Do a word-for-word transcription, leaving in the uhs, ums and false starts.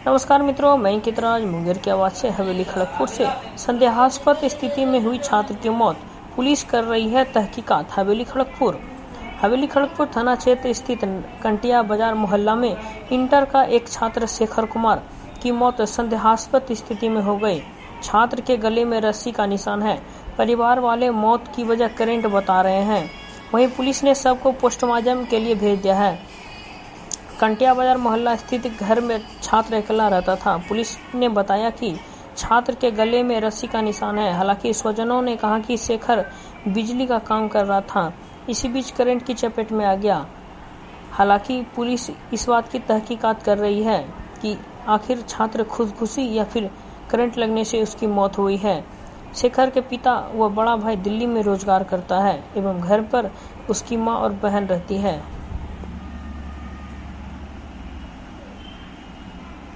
नमस्कार मित्रों, मैं कितराज मुंगेर की आवाज से हवेली खड़गपुर से। संदेहास्पद स्थिति में हुई छात्र की मौत, पुलिस कर रही है तहकीकात। हवेली खड़गपुर हवेली खड़गपुर थाना क्षेत्र स्थित कंटिया बाजार मोहल्ला में इंटर का एक छात्र शेखर कुमार की मौत संदेहास्पद स्थिति में हो गई। छात्र के गले में रस्सी का निशान है। परिवार वाले मौत की वजह करंट बता रहे हैं। वहीं पुलिस ने शव को पोस्टमार्टम के लिए भेज दिया है। कंटिया बाजार मोहल्ला स्थित घर में छात्र अकेला रहता था। पुलिस ने बताया कि छात्र के गले में रस्सी का निशान है। हालांकि स्वजनों ने कहा कि शेखर बिजली का काम कर रहा था, इसी बीच करंट की चपेट में आ गया। हालांकि पुलिस इस बात की तहकीकात कर रही है कि आखिर छात्र खुदकुशी या फिर करंट लगने से उसकी मौत हुई है। शेखर के पिता व बड़ा भाई दिल्ली में रोजगार करता है एवं घर पर उसकी मां और बहन रहती है।